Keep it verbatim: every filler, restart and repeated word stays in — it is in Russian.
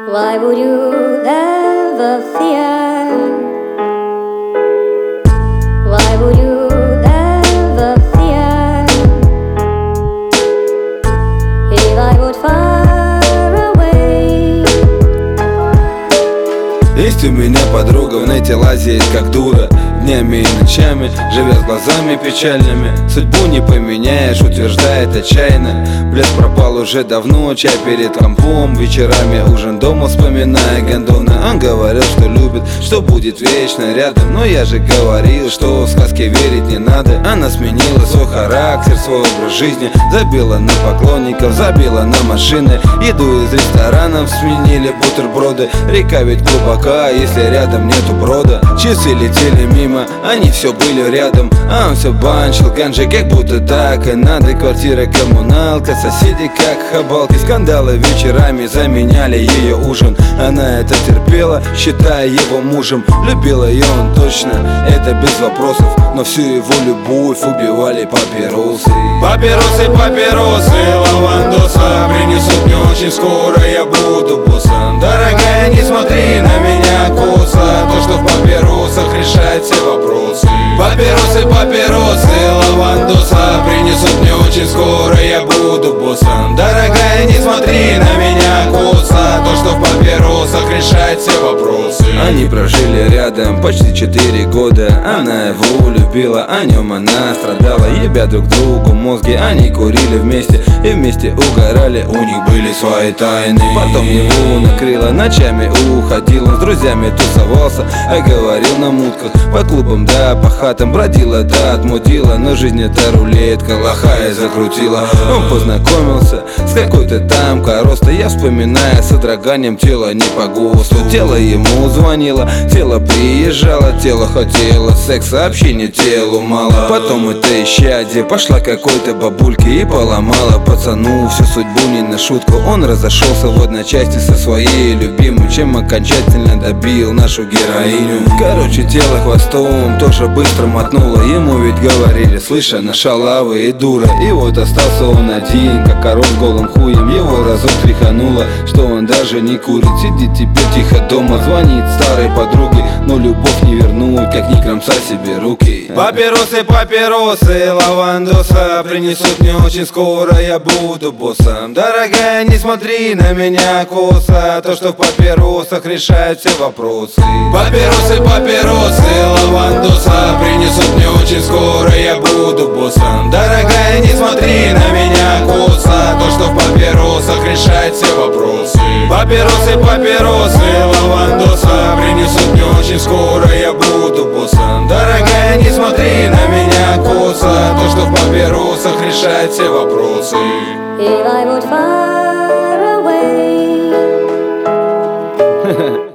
Why would you ever fear? Why would you ever fear? If I would far away. Есть у меня подруга, в нете лазит как дура, днями и ночами, живя с глазами печальными. Судьбу не поменяешь, утверждает отчаянно. Блеск пропал уже давно, чай перед компом, вечерами ужин дома, вспоминая гондона. Он говорил, что любит, что будет вечно рядом, но я же говорил, что в сказке верить не надо. Она сменила свой характер, свой образ жизни, забила на поклонников, забила на машины. Еду из ресторанов сменили бутерброды. Река ведь глубока, если рядом нету брода. Часы летели мимо, они все были рядом, а он все банчил ганджи, как будто так и надо. Квартира коммуналка, соседи как хабалки, скандалы вечерами заменяли ее ужин. Она это терпела, считая его мужем. Любила ее он точно, это без вопросов, но всю его любовь убивали папиросы. Папиросы, папиросы, лавандоса принесут мне очень скоро, я буду боссом. Дорогая, не смотри на меня косо, то, что в папиросах решает все вопросы. Папиросы, папиросы, лавандоса принесут мне очень скоро, я буду боссом. Дорогая, не смотри на меня косо, то, что в папиросах решает все вопросы. Они прожили рядом почти четыре года. Она его любила, о нем она страдала. Ебя друг другу мозги, они курили вместе и вместе угорали, у них были свои тайны. Потом его накрыло, ночами уходил, он с друзьями тусовался, а говорил на мутках, по клубам да по хатам бродила, да отмутила. Но жизнь это рулетка, лохая закрутила. Он познакомился с какой-то там коростой. Я вспоминаю с содроганием тело не по ГОСТу. Тело ему звонило, тело приезжало, тело хотело секса, общения телу мало. Потом это исчадие пошла какой-то бабульке и поломала пацану всю судьбу не на шутку. Он разошелся в одночасье со своей любимой, чем окончательно добил нашу героиню. Короче, тело хвостом тоже быстро мотнуло. Ему ведь говорили, слышь, она шалава и дура. И вот остался он один, как король с голым хуем. Его разок тряхануло, что он даже не курит. Сидит теперь тихо дома, звонит старой подруге, но любовь не вернуть, как ни кромсать себе руки. Папиросы, папиросы, лавандоса принесут мне очень скоро, я буду боссом. Дорогая, не смотри на меня косо, то, что в папиросах решает все вопросы. Папиросы, папиросы, лавандоса принесут мне очень скоро, я буду боссом. Дорогая, не смотри на меня косо, то, что в папиросах решает все вопросы. Папиросы, папиросы, лавандоса принесут мне очень скоро, я буду боссом. Дорогая, не смотри на меня косо, то, что в папиросах решает все вопросы. If I would far away.